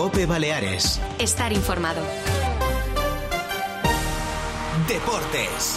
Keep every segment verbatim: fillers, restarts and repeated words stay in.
COPE Baleares. Estar informado. Deportes.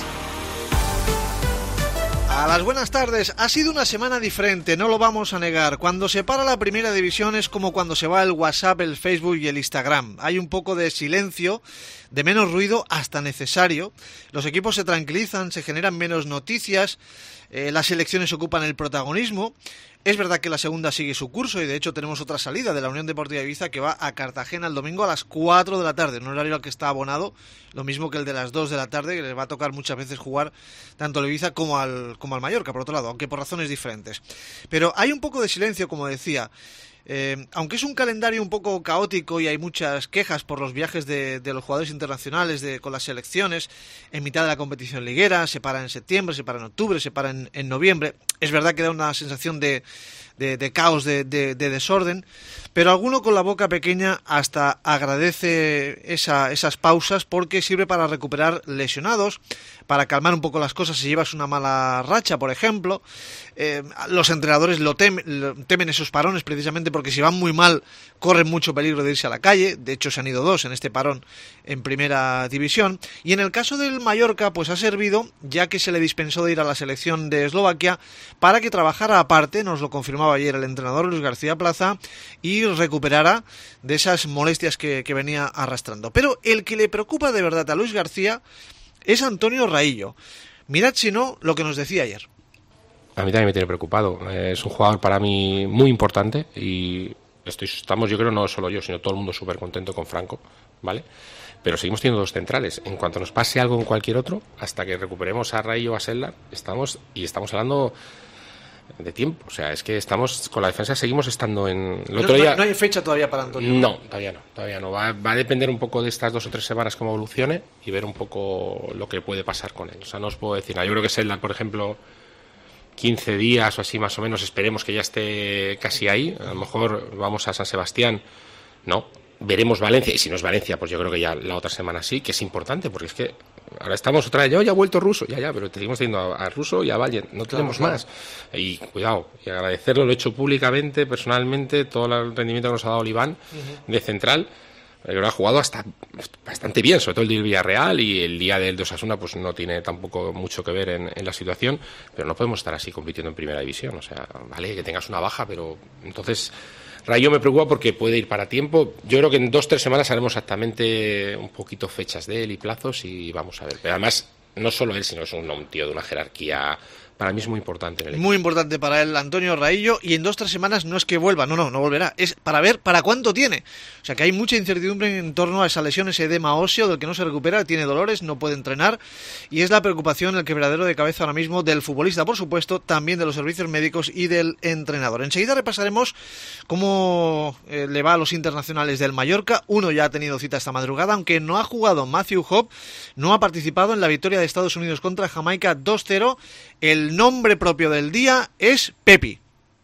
A las buenas tardes. Ha sido una semana diferente, no lo vamos a negar. Cuando se para la primera división es como cuando se va el WhatsApp, el Facebook y el Instagram. Hay un poco de silencio, de menos ruido hasta necesario. Los equipos se tranquilizan, se generan menos noticias, eh, las selecciones ocupan el protagonismo. Es verdad que la segunda sigue su curso y de hecho tenemos otra salida de la Unión Deportiva Ibiza que va a Cartagena el domingo a las cuatro de la tarde, un horario al que está abonado, lo mismo que el de las dos de la tarde, que les va a tocar muchas veces jugar tanto al Ibiza como al, como al Mallorca, por otro lado, aunque por razones diferentes. Pero hay un poco de silencio, como decía. Eh, aunque es un calendario un poco caótico y hay muchas quejas por los viajes de, de los jugadores internacionales de, con las selecciones en mitad de la competición liguera, se para en septiembre, se para en octubre, se para en, en noviembre, es verdad que da una sensación de, de, de caos, de, de, de desorden, pero alguno con la boca pequeña hasta agradece esa, esas pausas porque sirve para recuperar lesionados, para calmar un poco las cosas si llevas una mala racha, por ejemplo. Eh, los entrenadores lo temen, lo temen esos parones precisamente porque si van muy mal corren mucho peligro de irse a la calle. De hecho se han ido dos en este parón en primera división, y en el caso del Mallorca pues ha servido, ya que se le dispensó de ir a la selección de Eslovaquia, para que trabajara aparte, nos lo confirmaba ayer el entrenador Luis García Plaza, y recuperara de esas molestias que, que venía arrastrando. Pero el que le preocupa de verdad a Luis García es Antonio Raillo. Mirad si no lo que nos decía ayer. A mí también me tiene preocupado. Es un jugador para mí muy importante y estoy, estamos, yo creo, no solo yo, sino todo el mundo súper contento con Franco, ¿vale? Pero seguimos teniendo dos centrales. En cuanto nos pase algo con cualquier otro, hasta que recuperemos a Raillo o a Sellar, estamos, y estamos hablando de tiempo. O sea, es que estamos, con la defensa seguimos estando en... El otro no, día... no hay fecha todavía para Antonio. No, todavía no, todavía no. Va, va a depender un poco de estas dos o tres semanas cómo evolucione y ver un poco lo que puede pasar con él. O sea, no os puedo decir nada. Yo creo que Sellar, por ejemplo, quince días o así más o menos, esperemos que ya esté casi ahí. A lo mejor vamos a San Sebastián, no, veremos Valencia, y si no es Valencia, pues yo creo que ya la otra semana sí, que es importante, porque es que ahora estamos otra vez, yo ya ha vuelto Russo, ya, ya, pero te seguimos teniendo a, a Russo y a Valle, no tenemos claro, más. Claro. Y cuidado, y agradecerlo, lo he hecho públicamente, personalmente, todo el rendimiento que nos ha dado Iván uh-huh. de central. Lo ha jugado hasta bastante bien, sobre todo el día del Villarreal, y el día del de Osasuna pues no tiene tampoco mucho que ver en, en la situación, pero no podemos estar así compitiendo en primera división. O sea, vale que tengas una baja, pero entonces Rayo me preocupa porque puede ir para tiempo. Yo creo que en dos o tres semanas haremos exactamente un poquito fechas de él y plazos y vamos a ver. Pero además, no solo él, sino es un, un tío de una jerarquía... Para mí es muy importante en el equipo. Muy importante para él, Antonio Raillo, y en dos o tres semanas no es que vuelva, no, no, no volverá, es para ver para cuánto tiene. O sea que hay mucha incertidumbre en torno a esa lesión, ese edema óseo del que no se recupera, tiene dolores, no puede entrenar, y es la preocupación, el quebradero de cabeza ahora mismo del futbolista, por supuesto, también de los servicios médicos y del entrenador. Enseguida repasaremos cómo eh, le va a los internacionales del Mallorca. Uno ya ha tenido cita esta madrugada, aunque no ha jugado. Matthew Hobb no ha participado en la victoria de Estados Unidos contra Jamaica dos cero. El nombre propio del día es Pepi.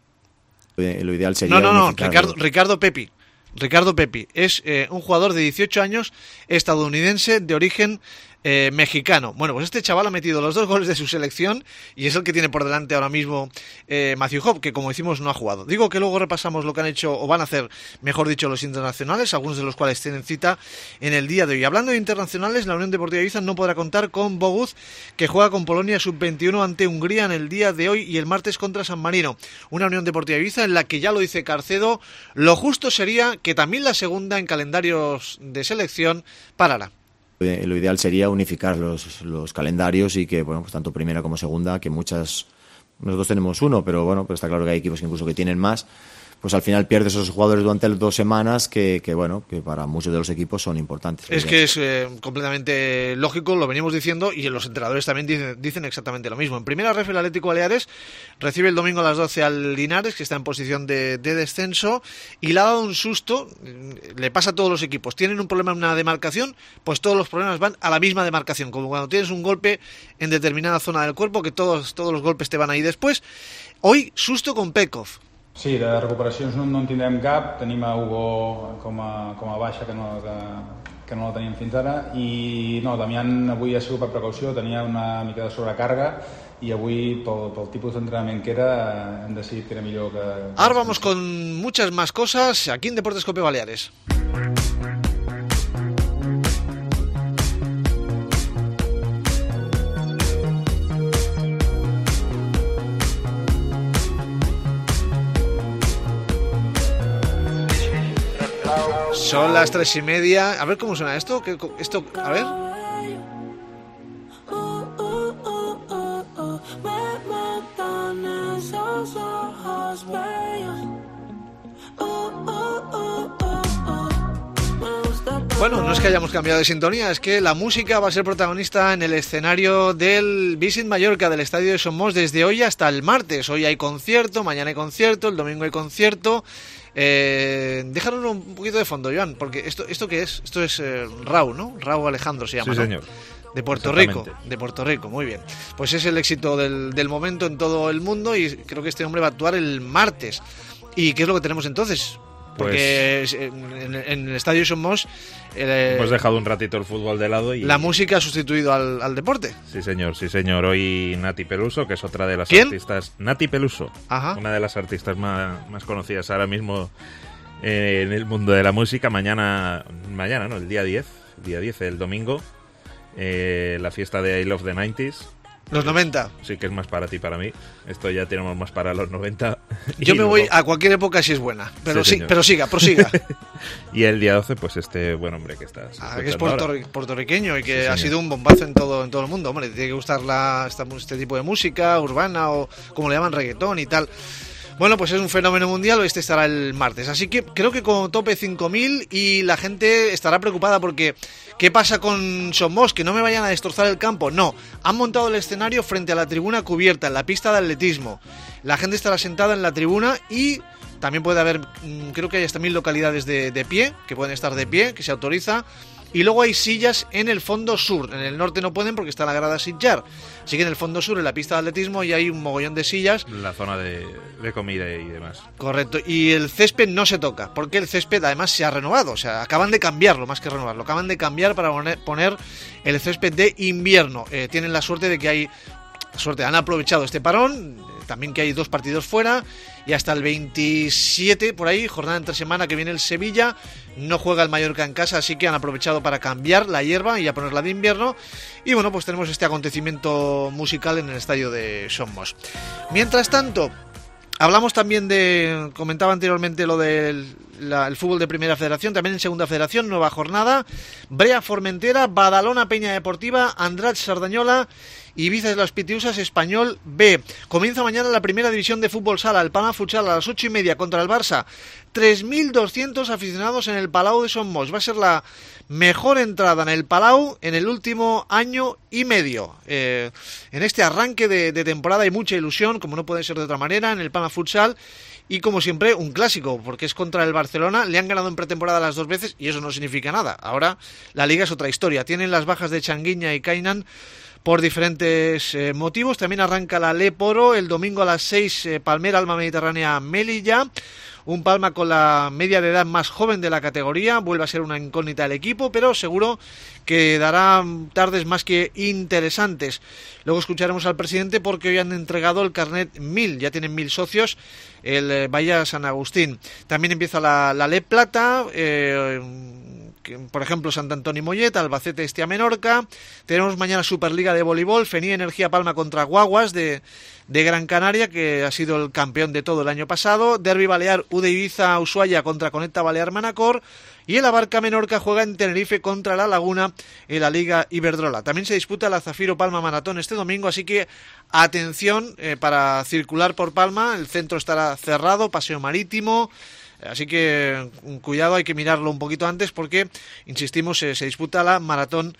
Lo ideal sería... No, no, no, Ricardo, Ricardo Pepi. Ricardo Pepi es eh, un jugador de dieciocho años, estadounidense, de origen eh, mexicano. Bueno, pues este chaval ha metido los dos goles de su selección y es el que tiene por delante ahora mismo eh, Matthew Hobb, que como decimos no ha jugado. Digo que luego repasamos lo que han hecho, o van a hacer, mejor dicho, los internacionales, algunos de los cuales tienen cita en el día de hoy. Hablando de internacionales, la Unión Deportiva Ibiza no podrá contar con Bogusz, que juega con Polonia sub veintiuno ante Hungría en el día de hoy y el martes contra San Marino. Una Unión Deportiva Ibiza en la que, ya lo dice Carcedo, lo justo sería que también la segunda en calendarios de selección parara. Lo ideal sería unificar los, los calendarios y que, bueno, pues tanto primera como segunda, que muchas, nosotros tenemos uno, pero bueno, pues está claro que hay equipos que incluso que tienen más, pues al final pierdes esos jugadores durante las dos semanas que, que bueno, que para muchos de los equipos son importantes. Es que es eh, completamente lógico, lo venimos diciendo, y los entrenadores también dicen, dicen exactamente lo mismo. En primera ref, el Atlético Baleares recibe el domingo a las doce al Linares, que está en posición de, de descenso, y le ha dado un susto, le pasa a todos los equipos. Tienen un problema en una demarcación, pues todos los problemas van a la misma demarcación, como cuando tienes un golpe en determinada zona del cuerpo, que todos, todos los golpes te van ahí después. Hoy, susto con Pekov. Sí, de recuperacions no, no en tindrem cap, tenim a Hugo com a, com a baixa que no, que, que no la teníem fins ara, i no, Damián avui ha sigut per precaució, tenia una mica de sobrecàrrega i avui, pel, pel tipus d'entrenament que era, hem decidit que era millor que... Ahora vamos con muchas más cosas aquí en Deportes Cope Baleares. Son las tres y media. A ver cómo suena esto. ¿Qué, esto, a ver. Bueno, no es que hayamos cambiado de sintonía, es que la música va a ser protagonista en el escenario del Visit Mallorca del Estadio de Somos desde hoy hasta el martes. Hoy hay concierto, mañana hay concierto, el domingo hay concierto. Eh, déjanos un poquito de fondo, Joan, porque esto, ¿esto qué es? Esto es eh, Raúl, ¿no? Raúl Alejandro se llama, sí, ¿no? Señor. De Puerto Rico, de Puerto Rico, muy bien. Pues es el éxito del, del momento en todo el mundo y creo que este hombre va a actuar el martes. ¿Y qué es lo que tenemos entonces? Porque pues, en, en el Estadio Somos eh, hemos dejado un ratito el fútbol de lado y la música ha sustituido al, al deporte. Sí, señor, sí, señor. Hoy Nati Peluso, que es otra de las ¿Quién? artistas. Nati Peluso, Ajá. Una de las artistas más, más conocidas ahora mismo eh, en el mundo de la música. Mañana, mañana, ¿no? El día diez, el día diez, el domingo, eh, la fiesta de I Love the noventa. Los noventa. Sí, que es más para ti, para mí. Esto ya tenemos más para los noventa. Yo me luego... voy a cualquier época si es buena. Pero sí, sí, pero siga, prosiga. Y el día doce, pues este buen hombre que está. Ah, que es puertorri- puertorriqueño y que sí, ha sido un bombazo en todo en todo el mundo. Hombre, tiene que gustar la, esta, este tipo de música urbana o como le llaman, reggaetón y tal. Bueno, pues es un fenómeno mundial, este estará el martes. Así que creo que con tope cinco mil y la gente estará preocupada porque ¿qué pasa con Somos? Que no me vayan a destrozar el campo. No, han montado el escenario frente a la tribuna cubierta, en la pista de atletismo. La gente estará sentada en la tribuna y también puede haber, creo que hay hasta mil localidades de, de pie, que pueden estar de pie, que se autoriza. Y luego hay sillas en el fondo sur. En el norte no pueden porque está la grada Sitjar. Así que en el fondo sur, en la pista de atletismo, y hay un mogollón de sillas. La zona de, de comida y demás. Correcto. Y el césped no se toca, porque el césped además se ha renovado. O sea, acaban de cambiarlo, más que renovarlo. Acaban de cambiar para poner, poner el césped de invierno. Eh, tienen la suerte de que hay... Suerte, han aprovechado este parón. También que hay dos partidos fuera. Y hasta el veintisiete, por ahí, jornada entre semana que viene el Sevilla. No juega el Mallorca en casa, así que han aprovechado para cambiar la hierba y a ponerla de invierno. Y bueno, pues tenemos este acontecimiento musical en el estadio de Somos. Mientras tanto, hablamos también de... Comentaba anteriormente lo del la, el fútbol de Primera Federación, también en Segunda Federación, nueva jornada. Brea Formentera, Badalona Peña Deportiva, Andratx Sardañola... Ibiza de las Pitiusas, Español B. Comienza mañana la primera división de fútbol sala, el Palma Futsal a las ocho y media contra el Barça. tres mil doscientos aficionados en el Palau de Somos. Va a ser la mejor entrada en el Palau en el último año y medio. Eh, en este arranque de, de temporada hay mucha ilusión, como no puede ser de otra manera, en el Palma Futsal. Y como siempre, un clásico, porque es contra el Barcelona. Le han ganado en pretemporada las dos veces y eso no significa nada. Ahora la liga es otra historia. Tienen las bajas de Changuiña y Kainan por diferentes eh, motivos. También arranca la Leporo el domingo a las seis, eh, Palmera Alma Mediterránea Melilla. Un Palma con la media de edad más joven de la categoría. Vuelve a ser una incógnita el equipo, pero seguro que dará tardes más que interesantes. Luego escucharemos al presidente porque hoy han entregado el carnet mil. Ya tienen mil socios el eh, Bahía San Agustín. También empieza la, la Le Plata. Eh, Que, por ejemplo, Sant Antoni Mollet, Albacete Estia Menorca. Tenemos mañana Superliga de voleibol, Fenía Energía Palma contra Guaguas de, de Gran Canaria, que ha sido el campeón de todo el año pasado. Derbi Balear, U D Ibiza Ushuaia contra Conecta Balear Manacor. Y el Abarca Menorca juega en Tenerife contra La Laguna en la Liga Iberdrola. También se disputa la Zafiro Palma Maratón este domingo, así que atención eh, para circular por Palma. El centro estará cerrado, paseo marítimo. Así que cuidado, hay que mirarlo un poquito antes porque, insistimos, se, se disputa la maratón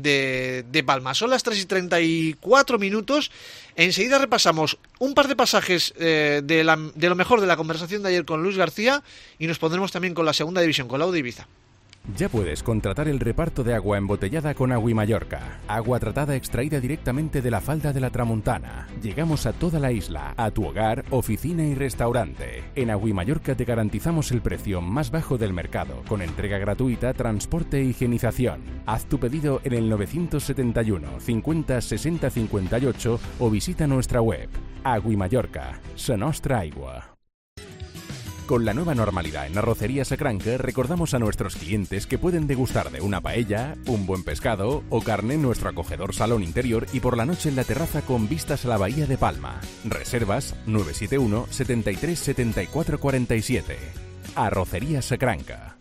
de, de Palma. Son las tres y treinta y cuatro minutos. Enseguida repasamos un par de pasajes eh, de, la, de lo mejor de la conversación de ayer con Luis García y nos pondremos también con la segunda división, con la U D Ibiza. Ya puedes contratar el reparto de agua embotellada con Agui Mallorca. Agua tratada extraída directamente de la falda de la Tramuntana. Llegamos a toda la isla, a tu hogar, oficina y restaurante. En Agui Mallorca te garantizamos el precio más bajo del mercado, con entrega gratuita, transporte e higienización. Haz tu pedido en el nueve siete uno, cincuenta, sesenta, cincuenta y ocho o visita nuestra web. Agui Mallorca, la nostra aigua. Con la nueva normalidad en Arrocería Sacranca, recordamos a nuestros clientes que pueden degustar de una paella, un buen pescado o carne en nuestro acogedor salón interior y por la noche en la terraza con vistas a la bahía de Palma. Reservas nueve siete uno, setenta y tres, setenta y cuatro cuarenta y siete. Arrocería Sacranca.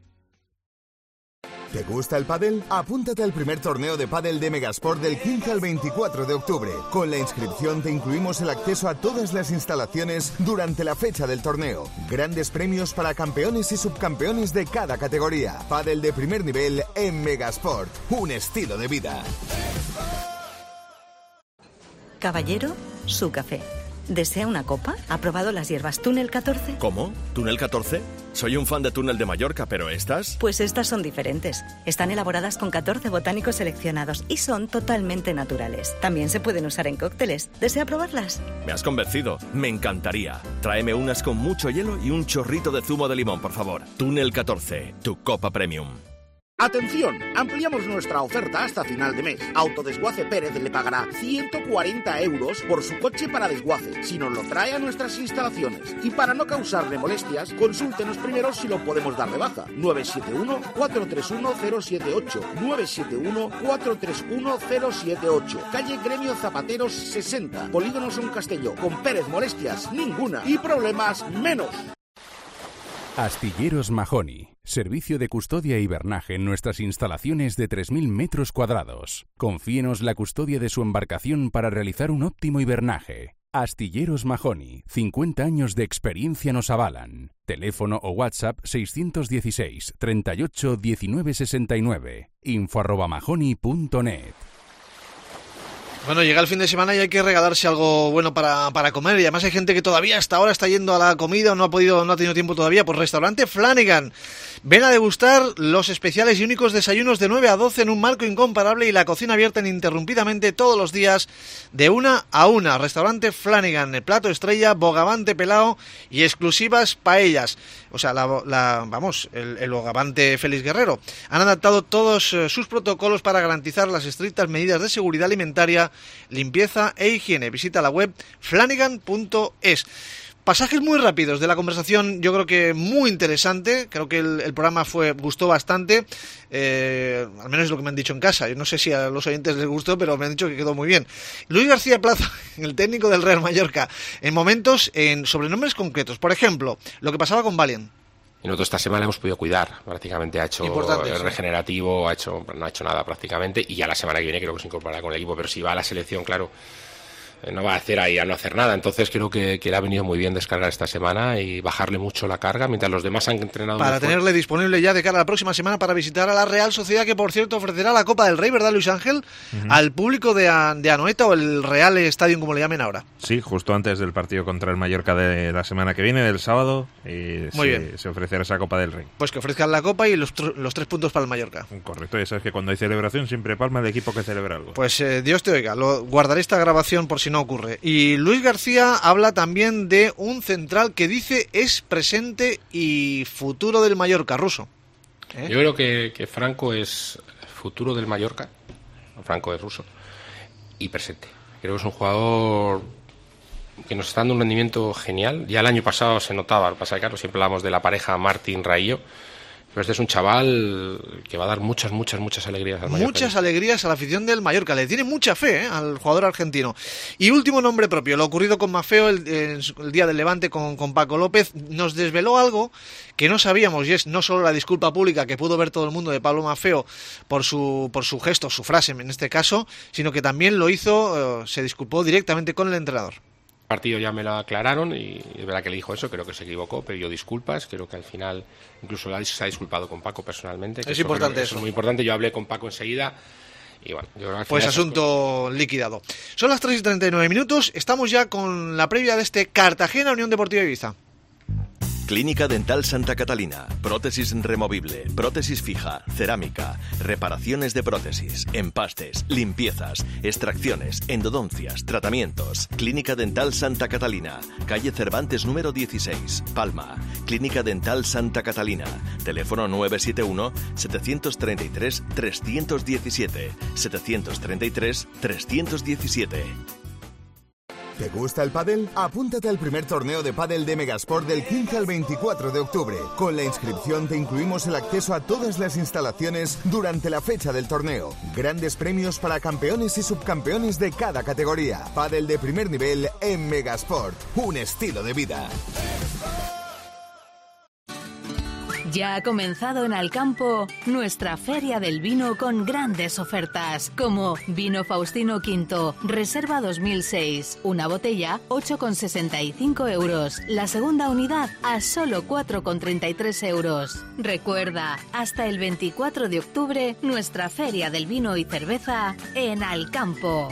¿Te gusta el pádel? Apúntate al primer torneo de pádel de Megasport del quince al veinticuatro de octubre. Con la inscripción te incluimos el acceso a todas las instalaciones durante la fecha del torneo. Grandes premios para campeones y subcampeones de cada categoría. Pádel de primer nivel en Megasport. Un estilo de vida. Caballero, su café. ¿Desea una copa? ¿Ha probado las hierbas Túnel catorce? ¿Cómo? ¿Túnel catorce? Soy un fan de Túnel de Mallorca, pero ¿estas? Pues estas son diferentes. Están elaboradas con catorce botánicos seleccionados y son totalmente naturales. También se pueden usar en cócteles. ¿Desea probarlas? Me has convencido. Me encantaría. Tráeme unas con mucho hielo y un chorrito de zumo de limón, por favor. Túnel catorce, tu copa premium. ¡Atención! Ampliamos nuestra oferta hasta final de mes. Autodesguace Pérez le pagará ciento cuarenta euros por su coche para desguace, si nos lo trae a nuestras instalaciones. Y para no causarle molestias, consúltenos primero si lo podemos dar de baja. nueve siete uno, cuatro tres uno, cero siete ocho. nueve siete uno, cuatro tres uno, cero siete ocho. Calle Gremio Zapateros sesenta. Polígono Son Castelló. Con Pérez molestias ninguna y problemas menos. Astilleros Mahoney. Servicio de custodia y hibernaje en nuestras instalaciones de tres mil metros cuadrados. Confíenos la custodia de su embarcación para realizar un óptimo hibernaje. Astilleros Mahoney. cincuenta años de experiencia nos avalan. Teléfono o WhatsApp seiscientos dieciséis, treinta y ocho, diecinueve sesenta y nueve. info arroba mahoney punto net. Bueno, llega el fin de semana y hay que regalarse algo bueno para, para comer. Y además hay gente que todavía hasta ahora está yendo a la comida o no ha podido, no ha tenido tiempo todavía. Pues Restaurante Flanagan. Ven a degustar los especiales y únicos desayunos de nueve a doce en un marco incomparable y la cocina abierta ininterrumpidamente todos los días de una a una. Restaurante Flanagan, el plato estrella, bogavante pelao y exclusivas paellas. O sea, la, la, vamos, el, el bogavante Félix Guerrero. Han adaptado todos eh, sus protocolos para garantizar las estrictas medidas de seguridad alimentaria, limpieza e higiene. Visita la web flanagan punto es. Pasajes muy rápidos de la conversación, yo creo que muy interesante. Creo que el, el programa fue gustó bastante, eh, al menos es lo que me han dicho en casa. Yo no sé si a los oyentes les gustó, pero me han dicho que quedó muy bien. Luis García Plaza, el técnico del Real Mallorca, en momentos, en sobrenombres concretos. Por ejemplo, lo que pasaba con Valiant. Y nosotros esta semana hemos podido cuidar, prácticamente ha hecho el regenerativo, ha hecho, no ha hecho nada prácticamente, y ya la semana que viene creo que se incorporará con el equipo, pero si va a la selección, claro, no va a hacer ahí a no hacer nada. Entonces creo que, que le ha venido muy bien descargar esta semana y bajarle mucho la carga mientras los demás han entrenado para tenerle fuerte. Disponible ya de cara a la próxima semana para visitar a la Real Sociedad, que por cierto ofrecerá la Copa del Rey, ¿verdad, Luis Ángel? Uh-huh. Al público de, de Anoeta, o el Real Stadium como le llamen ahora. Sí, justo antes del partido contra el Mallorca de la semana que viene, del sábado, y muy se, bien. se ofrecerá esa Copa del Rey. Pues que ofrezcan la Copa y los, tr- los tres puntos para el Mallorca. Correcto, ya sabes que cuando hay celebración siempre palma el equipo que celebra algo. Pues eh, Dios te oiga, lo, guardaré esta grabación por si no ocurre. Y Y Luis García habla también de un central que dice es presente y futuro del Mallorca, Russo. ¿Eh? Yo creo que, que Franco es futuro del Mallorca, Franco es ruso, y presente. Creo que es un jugador que nos está dando un rendimiento genial. Ya el año pasado se notaba, pasa que claro, siempre hablamos de la pareja Martín-Raillo. Pero este es un chaval que va a dar muchas, muchas, muchas alegrías al Mallorca. Muchas alegrías a la afición del Mallorca. Le tiene mucha fe, ¿eh?, al jugador argentino. Y último nombre propio, lo ocurrido con Maffeo el, el, el día del Levante con, con Paco López. Nos desveló algo que no sabíamos, y es no solo la disculpa pública que pudo ver todo el mundo de Pablo Maffeo por su, por su gesto, su frase en este caso, sino que también lo hizo, eh, se disculpó directamente con el entrenador. El partido ya me lo aclararon y es verdad que le dijo eso, creo que se equivocó, pidió disculpas, creo que al final incluso se ha disculpado con Paco personalmente. Que es importante eso. Es muy importante, yo hablé con Paco enseguida y bueno, yo creo que al pues asunto es... liquidado. Son las tres y treinta y nueve minutos, estamos ya con la previa de este Cartagena Unión Deportiva Ibiza. Clínica Dental Santa Catalina. Prótesis removible, prótesis fija, cerámica, reparaciones de prótesis, empastes, limpiezas, extracciones, endodoncias, tratamientos. Clínica Dental Santa Catalina. Calle Cervantes número dieciséis, Palma. Clínica Dental Santa Catalina. Teléfono nueve siete uno, siete tres tres, tres uno siete, siete tres tres, tres uno siete. ¿Te gusta el pádel? Apúntate al primer torneo de pádel de Megasport del quince al veinticuatro de octubre. Con la inscripción te incluimos el acceso a todas las instalaciones durante la fecha del torneo. Grandes premios para campeones y subcampeones de cada categoría. Pádel de primer nivel en Megasport. Un estilo de vida. Ya ha comenzado en Alcampo nuestra Feria del Vino con grandes ofertas, como Vino Faustino Quinto, Reserva dos mil seis, una botella, ocho con sesenta y cinco euros. La segunda unidad a solo cuatro con treinta y tres euros. Recuerda, hasta el veinticuatro de octubre, nuestra Feria del Vino y Cerveza en Alcampo.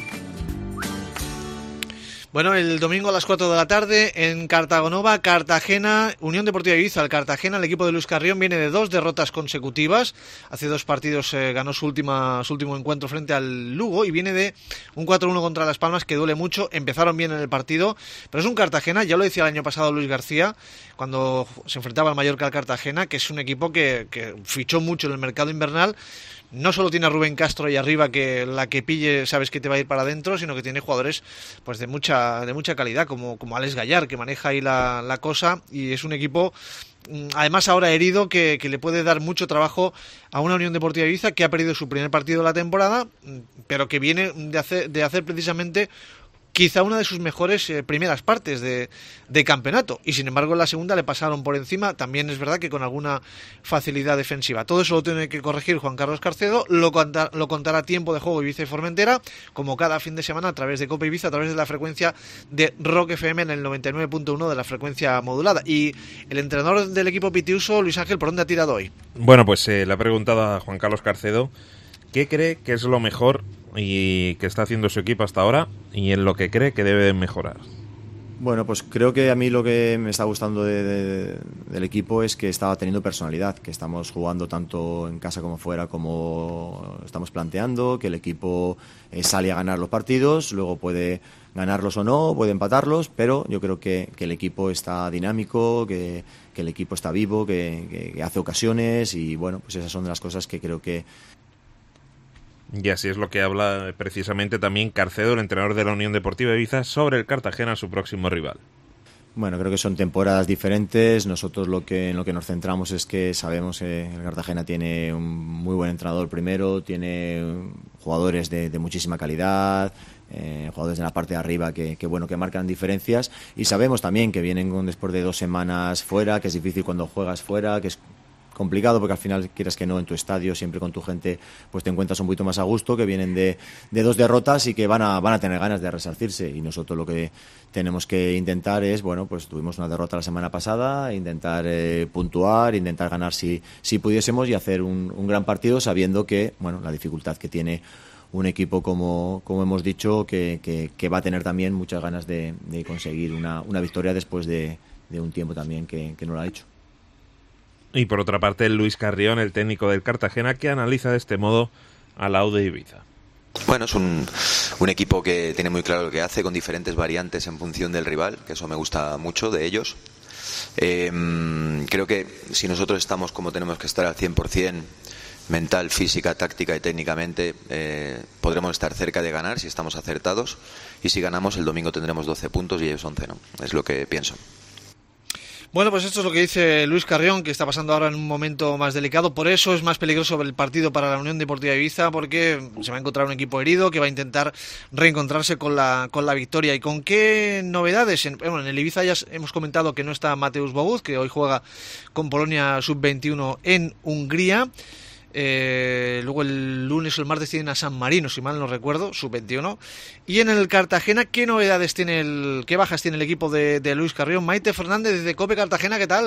Bueno, el domingo a las cuatro de la tarde en Cartagonova, Cartagena, Unión Deportiva Ibiza. El Cartagena, el equipo de Luis Carrión, viene de dos derrotas consecutivas. Hace dos partidos eh, ganó su, última, su último encuentro frente al Lugo y viene de un cuatro uno contra Las Palmas que duele mucho. Empezaron bien en el partido, pero es un Cartagena, ya lo decía el año pasado Luis García, cuando se enfrentaba al Mallorca al Cartagena, que es un equipo que, que fichó mucho en el mercado invernal. No solo tiene a Rubén Castro ahí arriba, que la que pille sabes que te va a ir para adentro, sino que tiene jugadores pues de mucha de mucha calidad, como, como Alex Gallar, que maneja ahí la, la cosa, y es un equipo, además ahora herido, que, que le puede dar mucho trabajo a una Unión Deportiva Ibiza que ha perdido su primer partido de la temporada, pero que viene de hacer, de hacer precisamente quizá una de sus mejores eh, primeras partes de, de campeonato, y sin embargo en la segunda le pasaron por encima. También es verdad que con alguna facilidad defensiva. Todo eso lo tiene que corregir Juan Carlos Carcedo, lo, contar, lo contará Tiempo de Juego Ibiza y Formentera, como cada fin de semana a través de Copa Ibiza, a través de la frecuencia de Rock F M en el noventa y nueve punto uno de la frecuencia modulada. Y el entrenador del equipo Pitiuso, Luis Ángel, ¿por dónde ha tirado hoy? Bueno, pues eh, le ha preguntado a Juan Carlos Carcedo qué cree que es lo mejor y que está haciendo su equipo hasta ahora y en lo que cree que debe mejorar. Bueno, pues creo que a mí lo que me está gustando de, de, del equipo es que está teniendo personalidad, que estamos jugando tanto en casa como fuera como estamos planteando, que el equipo eh, sale a ganar los partidos, luego puede ganarlos o no, puede empatarlos, pero yo creo que, que el equipo está dinámico, que, que el equipo está vivo, que, que, que hace ocasiones, y bueno, pues esas son de las cosas que creo que... Y así es lo que habla precisamente también Carcedo, el entrenador de la Unión Deportiva Ibiza, sobre el Cartagena, su próximo rival. Bueno, creo que son temporadas diferentes. Nosotros lo que en lo que nos centramos es que sabemos que el Cartagena tiene un muy buen entrenador primero, tiene jugadores de, de muchísima calidad, eh, jugadores de la parte de arriba que, que bueno que marcan diferencias, y sabemos también que vienen con, después de dos semanas fuera, que es difícil cuando juegas fuera, que es complicado porque al final, quieras que no, en tu estadio, siempre con tu gente, pues te encuentras un poquito más a gusto, que vienen de, de dos derrotas y que van a, van a tener ganas de resarcirse. Y nosotros lo que tenemos que intentar es, bueno, pues tuvimos una derrota la semana pasada, intentar eh, puntuar, intentar ganar si, si pudiésemos, y hacer un, un gran partido, sabiendo que, bueno, la dificultad que tiene un equipo como, como hemos dicho, que, que, que va a tener también muchas ganas de, de conseguir una, una victoria después de, de un tiempo también que, que no lo ha hecho. Y por otra parte, Luis Carrión, el técnico del Cartagena, que analiza de este modo a la U de Ibiza. Bueno, es un, un equipo que tiene muy claro lo que hace, con diferentes variantes en función del rival, que eso me gusta mucho de ellos. Eh, creo que si nosotros estamos como tenemos que estar al cien por ciento, mental, física, táctica y técnicamente, eh, podremos estar cerca de ganar si estamos acertados, y si ganamos el domingo tendremos doce puntos y ellos once, ¿no? Es lo que pienso. Bueno, pues esto es lo que dice Luis Carrión, que está pasando ahora en un momento más delicado. Por eso es más peligroso el partido para la Unión Deportiva Ibiza, porque se va a encontrar un equipo herido que va a intentar reencontrarse con la con la victoria. ¿Y con qué novedades? En, bueno, en el Ibiza ya hemos comentado que no está Mateusz Bogusz, que hoy juega con Polonia sub veintiuno en Hungría. Eh, luego el lunes o el martes tienen a San Marino, si mal no recuerdo, sub veintiuno. Y en el Cartagena, ¿qué novedades tiene el, qué bajas tiene el equipo de, de Luis Carrión? Maite Fernández desde COPE Cartagena, ¿qué tal?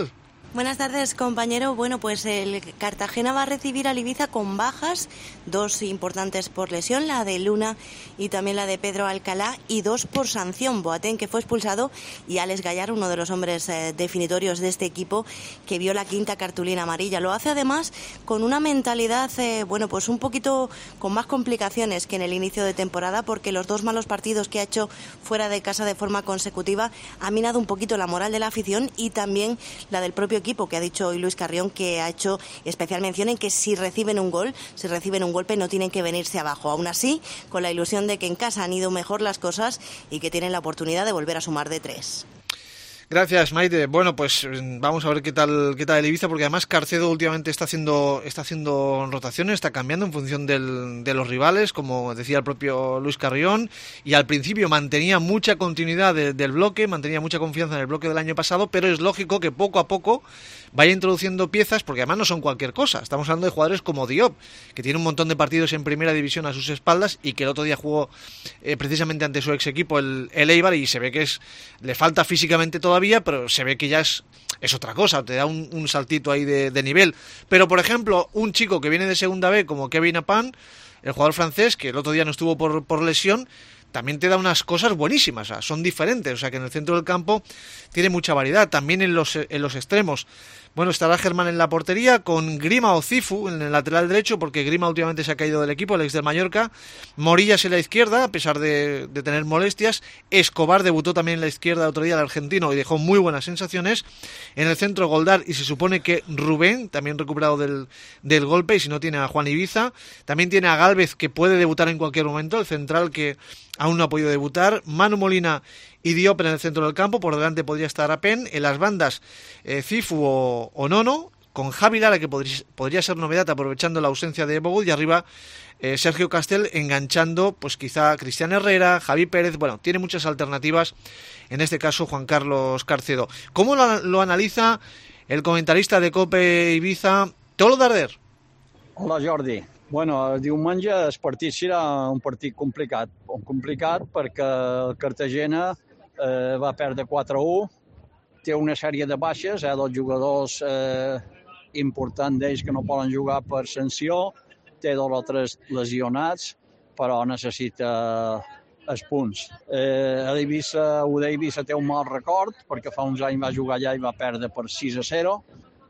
Buenas tardes, compañero. Bueno, pues el Cartagena va a recibir al Ibiza con bajas, dos importantes por lesión, la de Luna y también la de Pedro Alcalá, y dos por sanción, Boateng, que fue expulsado, y Alex Gallar, uno de los hombres eh, definitorios de este equipo, que vio la quinta cartulina amarilla. Lo hace además con una mentalidad, eh, bueno, pues un poquito con más complicaciones que en el inicio de temporada, porque los dos malos partidos que ha hecho fuera de casa de forma consecutiva ha minado un poquito la moral de la afición y también la del propio equipo, que ha dicho hoy Luis Carrión, que ha hecho especial mención en que si reciben un gol, si reciben un golpe, no tienen que venirse abajo. Aún así, con la ilusión de que en casa han ido mejor las cosas y que tienen la oportunidad de volver a sumar de tres. Gracias, Maite. Bueno, pues vamos a ver qué tal qué tal el Ibiza, porque además Carcedo últimamente está haciendo está haciendo rotaciones, está cambiando en función del, de los rivales, como decía el propio Luis Carrión, y al principio mantenía mucha continuidad de, del bloque, mantenía mucha confianza en el bloque del año pasado, pero es lógico que poco a poco vaya introduciendo piezas, porque además no son cualquier cosa. Estamos hablando de jugadores como Diop, que tiene un montón de partidos en primera división a sus espaldas y que el otro día jugó eh, precisamente ante su ex equipo, el, el Eibar, y se ve que es le falta físicamente todavía, pero se ve que ya es, es otra cosa, te da un, un saltito ahí de, de nivel. Pero, por ejemplo, un chico que viene de segunda B como Kevin Apan, el jugador francés, que el otro día no estuvo por, por lesión, también te da unas cosas buenísimas, o sea, son diferentes, o sea que en el centro del campo tiene mucha variedad, también en los, en los extremos. Bueno, estará Germán en la portería, con Grima o Cifu en el lateral derecho, porque Grima últimamente se ha caído del equipo, el ex del Mallorca. Morillas en la izquierda, a pesar de, de tener molestias. Escobar debutó también en la izquierda otro día, el argentino, y dejó muy buenas sensaciones. En el centro, Goldar, y se supone que Rubén, también recuperado del, del golpe, y si no tiene a Juan Ibiza. También tiene a Gálvez, que puede debutar en cualquier momento, el central que aún no ha podido debutar. Manu Molina y Diop en el centro del campo, por delante podría estar Apen, en las bandas eh, Cifu o, o Nono, con Javi Lara, que podría, podría ser novedad aprovechando la ausencia de Bogut, y arriba eh, Sergio Castel enganchando pues quizá Cristian Herrera, Javi Pérez. Bueno, tiene muchas alternativas, en este caso Juan Carlos Carcedo. ¿Cómo lo, lo analiza el comentarista de COPE Ibiza, Tolo Darder? Hola, Jordi. Bueno, el diumenge el partit serà un partit complicat, complicat perquè el Cartagena eh, va perdre quatre a u, té una sèrie de baixes, eh, dos jugadors eh, importants d'ells que no poden jugar per sanció, té dos o tres lesionats, però necessita els punts. Eh, l'Eivissa, U d'Eivissa té un mal record, perquè fa uns anys va jugar allà i va perdre per sis a zero,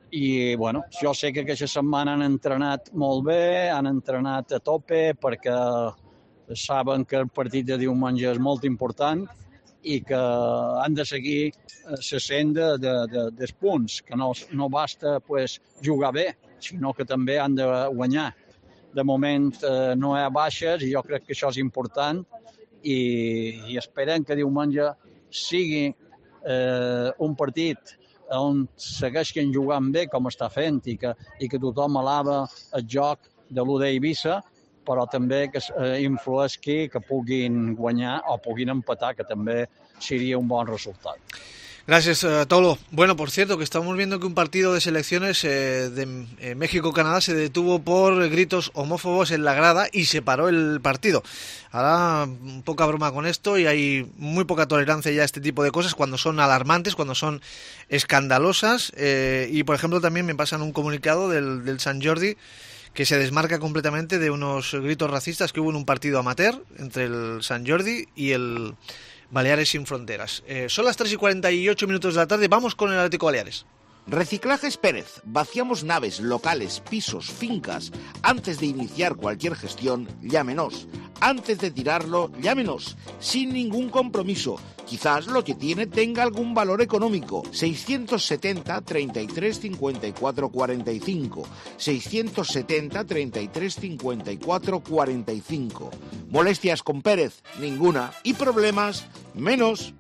i bueno, jo sé que aquesta setmana han entrenat molt bé, han entrenat a tope perquè saben que el partit de diumenge és molt important i que han de seguir la senda de, de, dels punts, que no, no basta pues, jugar bé, sinó que també han de guanyar. De moment eh, no hi ha baixes i jo crec que això és important i, i esperem que diumenge sigui eh, un partit on segueixen jugant bé com està fent i que, i que tothom alaba el joc de l'U d'Eivissa, però també que eh, influeixi que puguin guanyar o puguin empatar, que també seria un bon resultat. Gracias, uh, Tolo. Bueno, por cierto, que estamos viendo que un partido de selecciones eh, de eh, México-Canadá se detuvo por gritos homófobos en la grada y se paró el partido. Ahora, poca broma con esto, y hay muy poca tolerancia ya a este tipo de cosas cuando son alarmantes, cuando son escandalosas. Eh, y, por ejemplo, también me pasan un comunicado del, del Sant Jordi que se desmarca completamente de unos gritos racistas que hubo en un partido amateur entre el Sant Jordi y el Baleares sin Fronteras. Eh, son las tres y cuarenta y ocho minutos de la tarde. Vamos con el Atlético Baleares. Reciclajes Pérez. Vaciamos naves, locales, pisos, fincas. Antes de iniciar cualquier gestión, llámenos. Antes de tirarlo, llámenos. Sin ningún compromiso. Quizás lo que tiene tenga algún valor económico. seiscientos setenta, treinta y tres, cincuenta y cuatro, cuarenta y cinco. seiscientos setenta, treinta y tres, cincuenta y cuatro, cuarenta y cinco. Molestias con Pérez, ninguna. Y problemas, menos.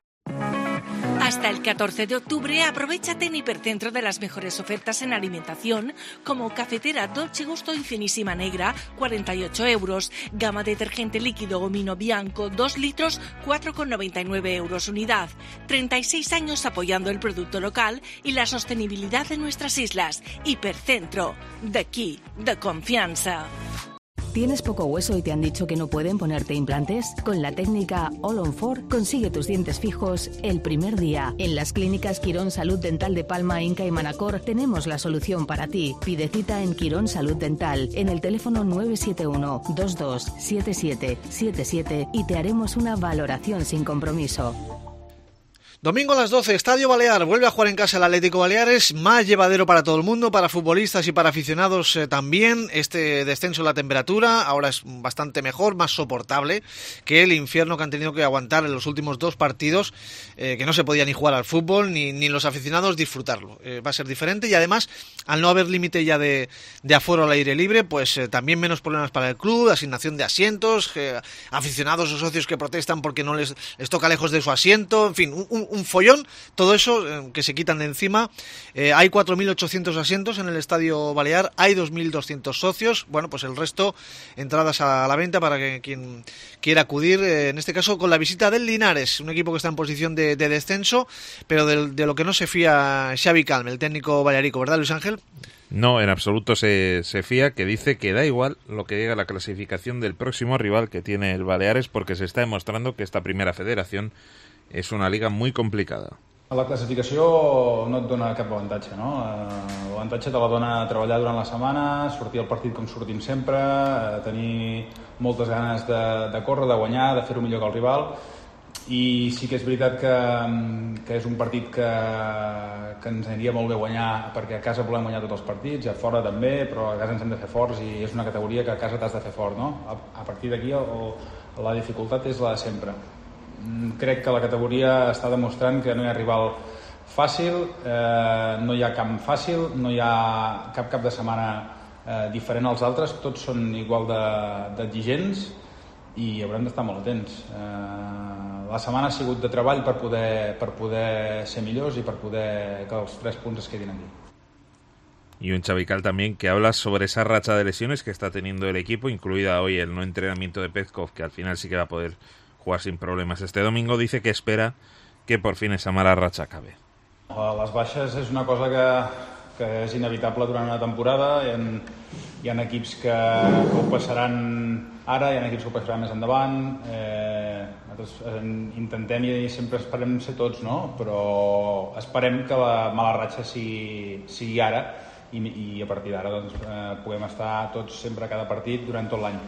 Hasta el catorce de octubre, aprovéchate en Hipercentro de las mejores ofertas en alimentación, como cafetera Dolce Gusto Infinísima Negra, cuarenta y ocho euros, gama detergente líquido Gomino Bianco, dos litros, cuatro con noventa y nueve euros unidad. treinta y seis años apoyando el producto local y la sostenibilidad de nuestras islas. Hipercentro, d'aquí, de confianza. ¿Tienes poco hueso y te han dicho que no pueden ponerte implantes? Con la técnica All on Four consigue tus dientes fijos el primer día. En las clínicas Quirón Salud Dental de Palma, Inca y Manacor tenemos la solución para ti. Pide cita en Quirón Salud Dental en el teléfono nueve siete uno, dos dos siete siete siete siete y te haremos una valoración sin compromiso. Domingo a las doce, Estadio Balear. Vuelve a jugar en casa el Atlético Baleares, más llevadero para todo el mundo, para futbolistas y para aficionados eh, también. Este descenso en la temperatura ahora es bastante mejor, más soportable que el infierno que han tenido que aguantar en los últimos dos partidos, eh, que no se podía ni jugar al fútbol, ni, ni los aficionados disfrutarlo. Eh, va a ser diferente y además, al no haber límite ya de, de aforo al aire libre, pues eh, también menos problemas para el club, asignación de asientos, eh, aficionados o socios que protestan porque no les, les toca lejos de su asiento, en fin, un, un follón, todo eso eh, que se quitan de encima. Eh, hay cuatro mil ochocientos asientos en el Estadio Balear, hay dos mil doscientos socios, bueno, pues el resto, entradas a la venta para que quien quiera acudir, eh, en este caso con la visita del Linares, un equipo que está en posición de, de descenso, pero de, de lo que no se fía Xavi Calm, el técnico balearico, ¿verdad, Luis Ángel? No, en absoluto se, se fía, que dice que da igual lo que diga la clasificación del próximo rival que tiene el Baleares, porque se está demostrando que esta primera federación és una liga muy complicada. La classificació no et dona cap avantatge, no? L'avantatge te la dona treballar durant la setmana, sortir al partit com sortim sempre, tenir moltes ganes de, de córrer, de guanyar, de fer-ho millor que el rival, i sí que és veritat que, que és un partit que, que ens aniria molt bé guanyar, perquè a casa volem guanyar tots els partits, a fora també, però a casa ens hem de fer forts i és una categoria que a casa t'has de fer fort, no? A, a partir d'aquí el, la dificultat és la de sempre. Crec que la categoria està demostrant que no hi ha rival fàcil, eh, no hi ha camp fàcil, no hi ha cap cap de setmana eh, diferent als altres, tots són igual d'exigents i haurem d'estar molt atents. Eh, la setmana ha sigut de treball per poder, per poder ser millors i per poder que els tres punts es quedin aquí. Y un Xavi Calm también que habla sobre esa racha de lesiones que está teniendo el equipo, incluida hoy el no entrenamiento de Pezkov, que al final sí que va a poder jugar sin problemas este domingo. Dice que espera que por fin esa mala racha acabe. Les baixes és una cosa que, que és inevitable durant una temporada. Hi ha, hi ha equips que, que ho passaran ara, hi ha equips que ho passaran més endavant. Eh, nosaltres intentem i sempre esperem ser tots, no? Però esperem que la mala ratxa sigui, sigui ara i, i a partir d'ara doncs, eh, puguem estar tots sempre a cada partit durant tot l'any.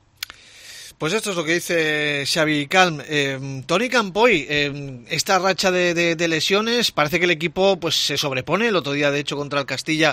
Pues esto es lo que dice Xavi Calm. Eh, Toni Campoy, eh, esta racha de, de, de lesiones, parece que el equipo pues se sobrepone. El otro día, de hecho, contra el Castilla,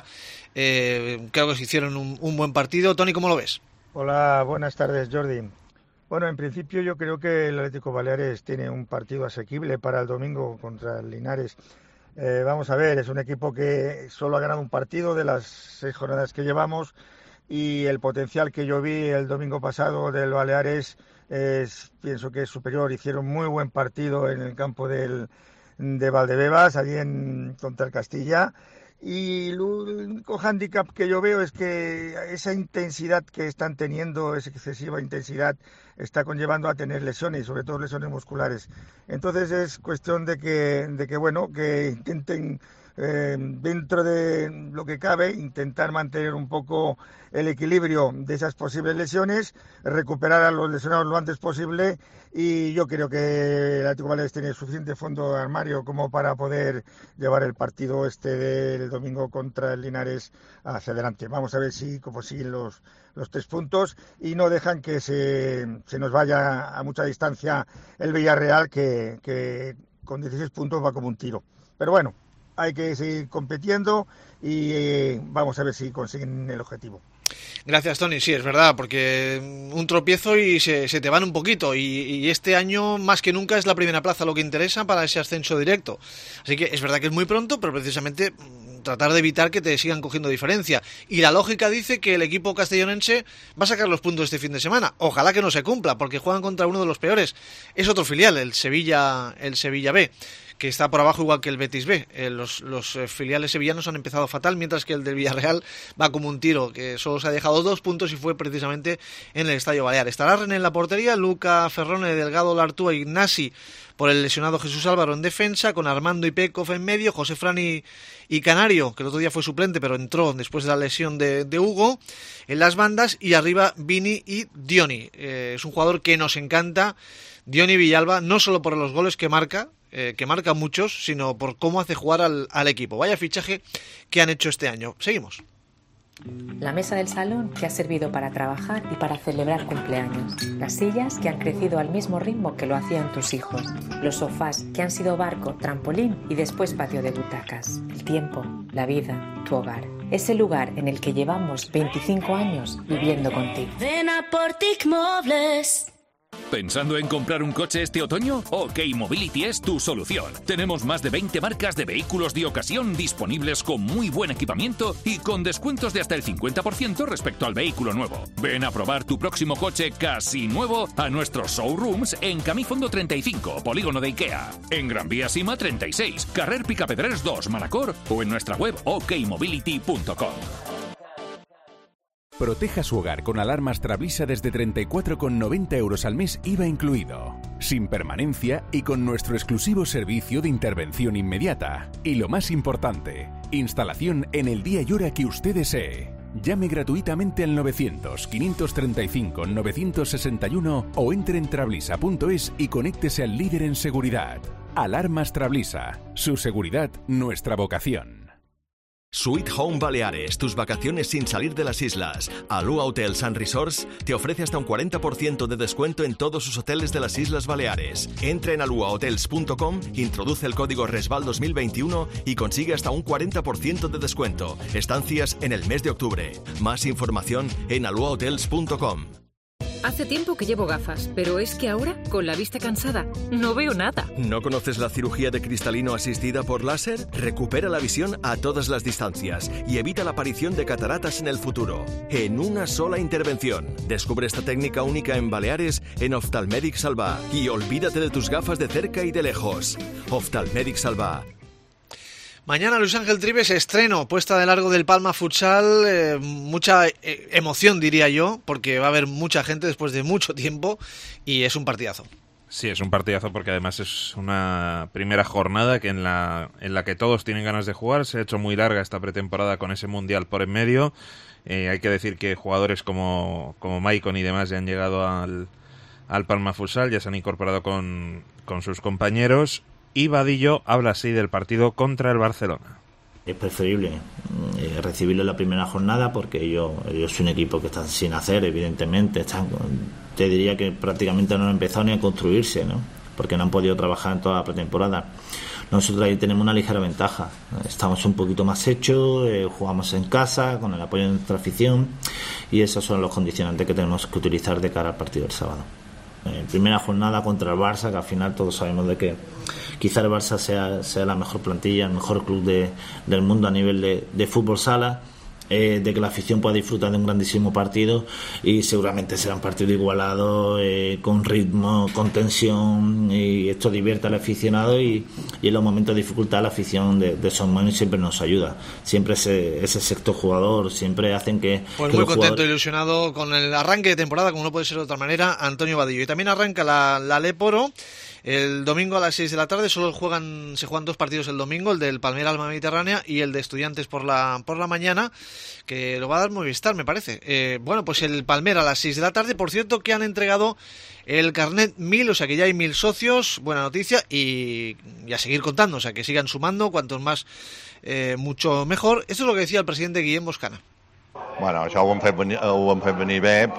eh, creo que se hicieron un, un buen partido. Toni, ¿cómo lo ves? Hola, buenas tardes, Jordi. Bueno, en principio yo creo que el Atlético Baleares tiene un partido asequible para el domingo contra el Linares. Eh, vamos a ver, es un equipo que solo ha ganado un partido de las seis jornadas que llevamos, y el potencial que yo vi el domingo pasado del Baleares es, pienso que es superior. Hicieron muy buen partido en el campo del, de Valdebebas, allí en, contra el Castilla, y el único hándicap que yo veo es que esa intensidad que están teniendo, esa excesiva intensidad, está conllevando a tener lesiones, sobre todo lesiones musculares. Entonces es cuestión de que, de que bueno, que intenten Eh, dentro de lo que cabe, intentar mantener un poco el equilibrio de esas posibles lesiones, recuperar a los lesionados lo antes posible, y yo creo que el Atlético Baleares tiene suficiente fondo de armario como para poder llevar el partido este del domingo contra el Linares hacia adelante. Vamos a ver si consiguen los, los tres puntos y no dejan que se, se nos vaya a mucha distancia el Villarreal, que, que con dieciséis puntos va como un tiro. Pero bueno, hay que seguir compitiendo y eh, vamos a ver si consiguen el objetivo. Gracias, Toni. Sí, es verdad, porque un tropiezo y se, se te van un poquito, y, y este año más que nunca es la primera plaza lo que interesa para ese ascenso directo. Así que es verdad que es muy pronto, pero precisamente tratar de evitar que te sigan cogiendo diferencia. Y la lógica dice que el equipo castellonense va a sacar los puntos este fin de semana. Ojalá que no se cumpla, porque juegan contra uno de los peores. Es otro filial, el Sevilla, el Sevilla B. que está por abajo igual que el Betis B. Eh, los los eh, filiales sevillanos han empezado fatal, mientras que el del Villarreal va como un tiro, que solo se ha dejado dos puntos y fue precisamente en el Estadio Balear. Estará René en la portería, Luca Ferrone, Delgado, Lartúa, Ignasi por el lesionado Jesús Álvaro en defensa, con Armando y Pekov en medio, José Fran y, y Canario, que el otro día fue suplente pero entró después de la lesión de, de Hugo, en las bandas, y arriba Vini y Dioni. Eh, es un jugador que nos encanta, Dioni Villalba, no solo por los goles que marca, eh, que marca muchos, sino por cómo hace jugar al, al equipo. Vaya fichaje que han hecho este año. Seguimos. La mesa del salón que ha servido para trabajar y para celebrar cumpleaños. Las sillas que han crecido al mismo ritmo que lo hacían tus hijos. Los sofás que han sido barco, trampolín y después patio de butacas. El tiempo, la vida, tu hogar. Ese lugar en el que llevamos veinticinco años viviendo contigo. Ven a Portic Mobles. ¿Pensando en comprar un coche este otoño? OK Mobility es tu solución. Tenemos más de veinte marcas de vehículos de ocasión disponibles con muy buen equipamiento y con descuentos de hasta el cincuenta por ciento respecto al vehículo nuevo. Ven a probar tu próximo coche casi nuevo a nuestros showrooms en Camifondo treinta y cinco, Polígono de Ikea, en Gran Vía Sima treinta y seis, Carrer Picapedrers dos, Manacor, o en nuestra web ok mobility punto com. Proteja su hogar con alarmas Trablisa desde treinta y cuatro con noventa euros al mes I V A incluido, sin permanencia y con nuestro exclusivo servicio de intervención inmediata. Y lo más importante, instalación en el día y hora que usted desee. Llame gratuitamente al novecientos, quinientos treinta y cinco, novecientos sesenta y uno o entre en trablisa punto es y conéctese al líder en seguridad. Alarmas Trablisa. Su seguridad, nuestra vocación. Sweet Home Baleares, tus vacaciones sin salir de las islas. Alua Hotels and Resorts te ofrece hasta un cuarenta por ciento de descuento en todos sus hoteles de las Islas Baleares. Entra en alua hotels punto com, introduce el código RESVAL dos mil veintiuno y consigue hasta un cuarenta por ciento de descuento. Estancias en el mes de octubre. Más información en alua hotels punto com. Hace tiempo que llevo gafas, pero es que ahora, con la vista cansada, no veo nada. ¿No conoces la cirugía de cristalino asistida por láser? Recupera la visión a todas las distancias y evita la aparición de cataratas en el futuro, en una sola intervención. Descubre esta técnica única en Baleares en Oftalmedic Salva y olvídate de tus gafas de cerca y de lejos. Oftalmedic Salva. Mañana Luis Ángel Trives, estreno, puesta de largo del Palma Futsal, eh, mucha eh, emoción diría yo, porque va a haber mucha gente después de mucho tiempo y es un partidazo. Sí, es un partidazo porque además es una primera jornada que en la en la que todos tienen ganas de jugar. Se ha hecho muy larga esta pretemporada con ese mundial por en medio. Eh, hay que decir que jugadores como, como Maicon y demás ya han llegado al, al Palma Futsal, ya se han incorporado con, con sus compañeros. Y Vadillo habla así del partido contra el Barcelona. Es preferible eh, recibirlo en la primera jornada porque ellos, ellos son un equipo que están sin hacer, evidentemente. Están, te diría que prácticamente no han empezado ni a construirse, ¿no? Porque no han podido trabajar en toda la pretemporada. Nosotros ahí tenemos una ligera ventaja. Estamos un poquito más hechos, eh, jugamos en casa, con el apoyo de nuestra afición, y esos son los condicionantes que tenemos que utilizar de cara al partido del sábado. Eh, primera jornada contra el Barça, que al final todos sabemos de que quizá el Barça sea, sea la mejor plantilla, el mejor club de, del mundo a nivel de, de fútbol sala, eh, de que la afición pueda disfrutar de un grandísimo partido, y seguramente será un partido igualado, eh, con ritmo, con tensión, y esto divierte al aficionado, y, y en los momentos de dificultad la afición de, de Son Manu siempre nos ayuda, siempre ese, ese sexto jugador, siempre hacen que... Pues que muy contento, jugadores... ilusionado con el arranque de temporada, como no puede ser de otra manera, Antonio Vadillo. Y también arranca la, la Leporo. El domingo a las seis de la tarde solo juegan se juegan dos partidos el domingo, el del Palmera Alma Mediterránea y el de Estudiantes por la por la mañana, que lo va a dar Movistar, me parece. Eh, bueno, pues el Palmera a las seis de la tarde, por cierto, que han entregado el carnet mil, o sea que ya hay mil socios, buena noticia, y, y a seguir contando, o sea que sigan sumando, cuantos más, eh, mucho mejor. Esto es lo que decía el presidente Guillem Boscana. Bueno, això ho hem fet venir, ho hem fet venir bé,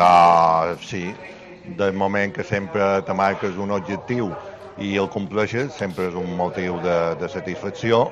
però sí, del moment que sempre te marques un objectiu i el compleixes, sempre és un motiu de, de satisfacció,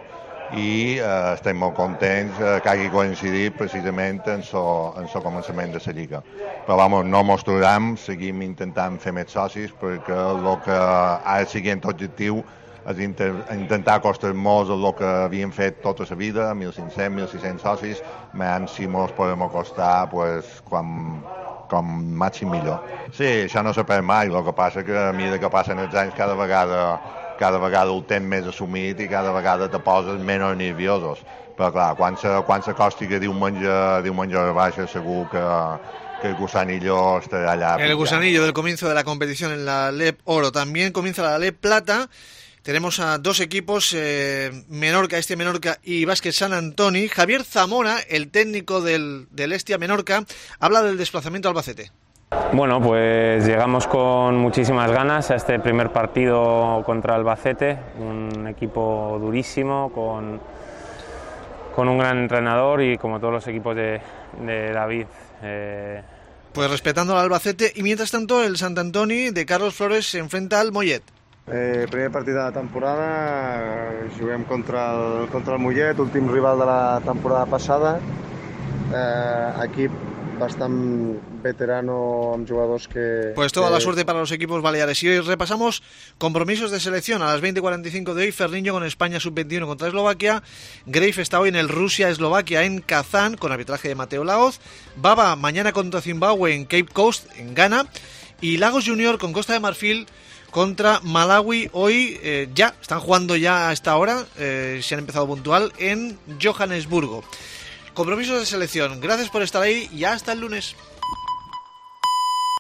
i eh, estem molt contents eh, que hagi coincidit precisament en so, en so començament de la Lliga. Però vamos, no mostrarem, seguim intentant fer més socis, perquè el que ha el següent objectiu és inter, intentar acostar-nos a el que havíem fet tota la vida, mil cinc-cents, mil sis-cents socis, més si mos podem acostar pues, quan com màxim millor. Sí, això no se perd mai, el que passa que a mesura que passen els anys cada vegada cada vegada ho tens més assumit i cada vegada te poses menys nerviosos. Però clar, quan se, quan s'acosti que diumenge, diumenge baixa segur que, que el gusanillo estará allá. El gusanillo del comienzo de la competición en la L E P Oro. También comienza la L E P Plata. Tenemos a dos equipos, eh, Menorca, Estia Menorca y Básquet San Antoni. Javier Zamora, el técnico del, del Estia Menorca, habla del desplazamiento a Albacete. Bueno, pues llegamos con muchísimas ganas a este primer partido contra Albacete, un equipo durísimo, con, con un gran entrenador y como todos los equipos de, de David. Eh... Pues respetando al Albacete, y mientras tanto el Sant Antoni de Carlos Flores se enfrenta al Mollet. Eh, primer partit de la temporada, juguem contra el, contra el Mollet, últim rival de la temporada passada, eh, equip bastant veterano amb jugadors que... Pues toda que... la suerte para los equipos baleares. Y hoy repasamos compromisos de selección. A las veinte cuarenta y cinco de hoy, Ferniño con España sub veintiuno contra Eslovaquia. Grave está hoy en el Rusia-Eslovaquia en Kazán, con arbitraje de Mateo Laoz. Baba mañana contra Zimbabue en Cape Coast, en Ghana. Y Lagos Junior con Costa de Marfil contra Malawi. Hoy eh, ya, están jugando ya a esta hora, eh, se han empezado puntual, en Johannesburgo. Compromisos de selección. Gracias por estar ahí y hasta el lunes.